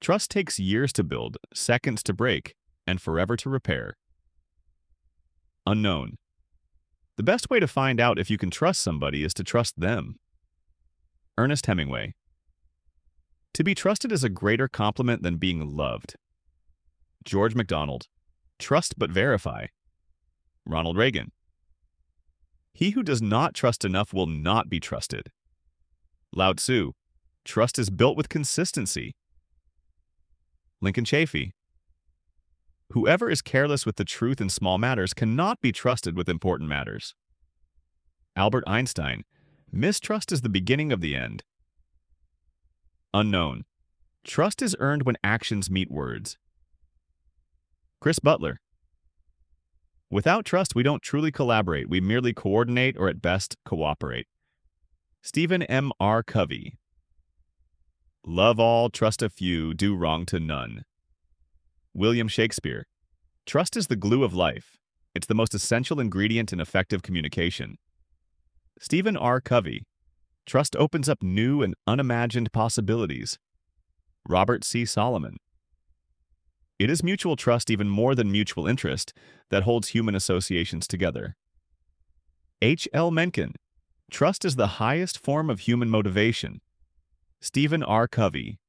Trust takes years to build, seconds to break, and forever to repair. Unknown. The best way to find out if you can trust somebody is to trust them. Ernest Hemingway. To be trusted is a greater compliment than being loved. George MacDonald. Trust but verify. Ronald Reagan. He who does not trust enough will not be trusted. Lao Tzu. Trust is built with consistency. Lincoln Chafee. Whoever is careless with the truth in small matters cannot be trusted with important matters. Albert Einstein. Mistrust is the beginning of the end. Unknown. Trust is earned when actions meet words. Chris Butler. Without trust, we don't truly collaborate. We merely coordinate or at best cooperate. Stephen M. R. Covey. Love all, trust a few, do wrong to none. William Shakespeare. Trust is the glue of life. It's the most essential ingredient in effective communication. Stephen R. Covey. Trust opens up new and unimagined possibilities. Robert C. Solomon. It is mutual trust, even more than mutual interest, that holds human associations together. H. L. Mencken. Trust is the highest form of human motivation. Stephen R. Covey.